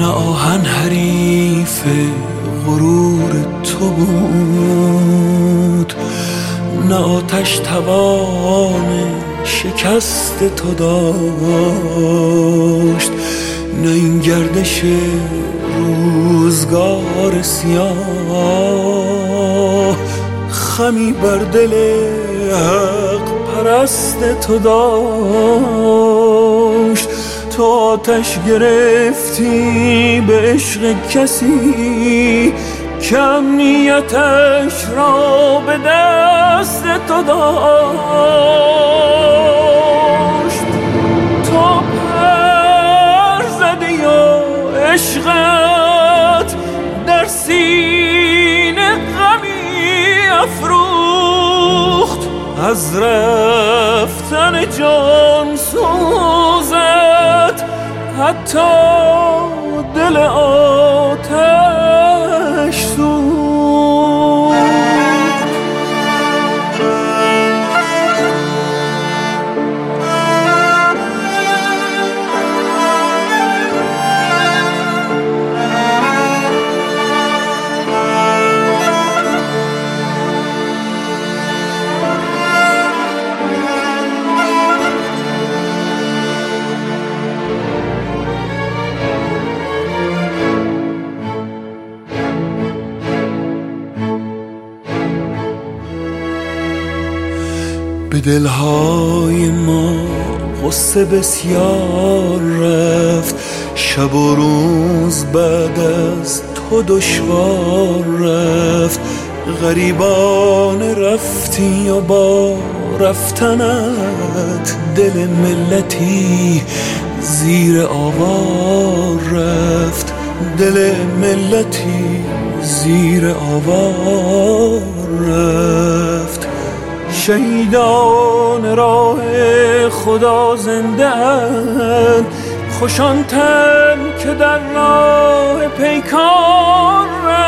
نه آهن حریف غرور تو بود، نه آتش توان شکست تو داشت، نه این گردش روزگار سیاه خمی بر دل حق پرست تو داشت. تو آتش گرفتی به عشق کسی که امنیتش را به دست تو داشت. تو پر زدی و عشقت در سینه غمی افروخت، از رفتن جان سوزت حتی دل آتش سوخت. به دلهای ما غصه بسیار رفت، شب و روز بعد از تو دشوار رفت. غریبان رفتی و با رفتنت دل ملتی زیر آوار رفت، دل ملتی زیر آوار رفت. شهیدان راه خدا زنده اند، خوشان تن که در راه پیکار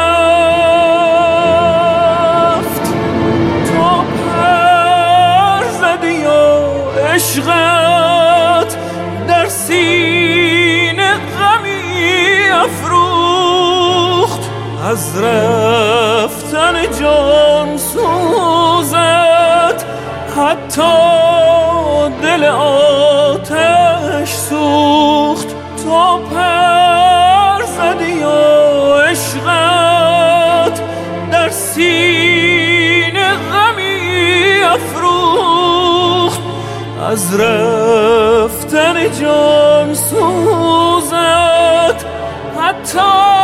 رفت. تو پر زدی و عشقت در سینه غمی افروخت، از رفتن جان سوزت حتی دل آتش سوخت. تو پر زدی و عشقت در سینه غمی افروخت، از رفتن جان سوزت حتی